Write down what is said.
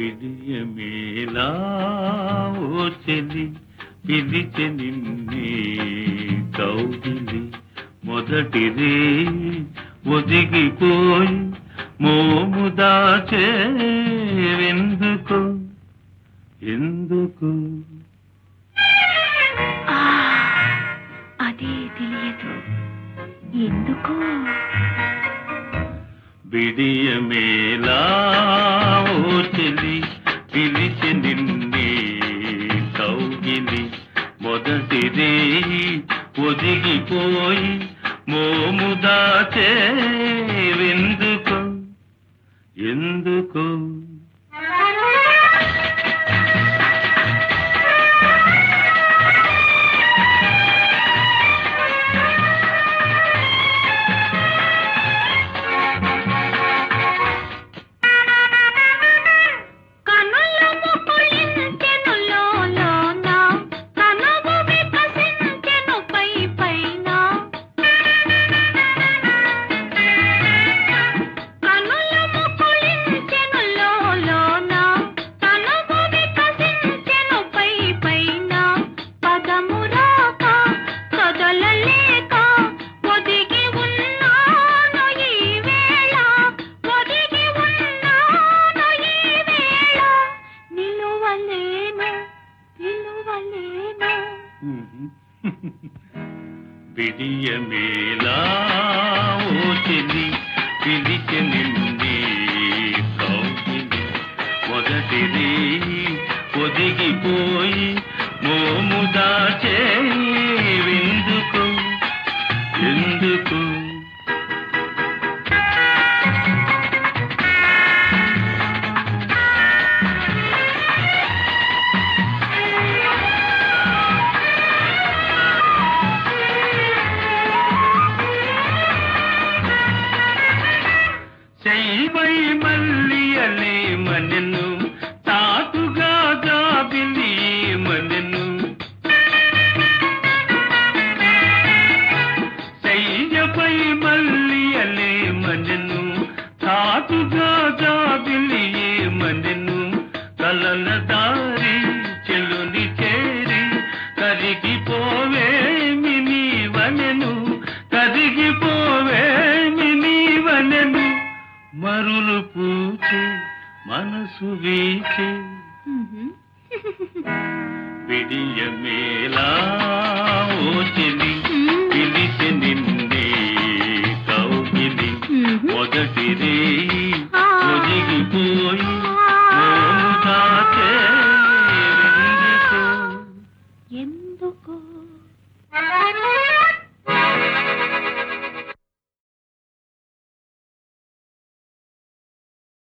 విడియమేలా ఓ చెలి పిలిచె నిన్నే కౌగిలి మొదటిదే ఒదిగిపోయి మోము దాచేవెందుకు ఎందుకు అదే తెలియదు ఎందుకో విడియమేలా ఓ చెలి పిలిచె నిన్నే కౌగిలి మొదటిదే ఒదిగిపోయి మోము దాచేవెందుకు ఎందుకు విడియమేలా ఓ చెలి పిలిచె నిన్నే కౌగిలి మొదటిది ఒదిగిపోయి మోము దాచేవెందుకు ఎందుకు చైవై మల్లియలే మనెను తాటుగా జాబిలి మనెను చైవై మల్లియలే మనెను తాటుగా జాబిలి మనెను కలల దారి చెలుని చేరి కరిగిపోవేమి నీవనెను కరిగిపోవేమి నీవనెను మరులు పూచే మనసు వీచే విడియమేలా ఓ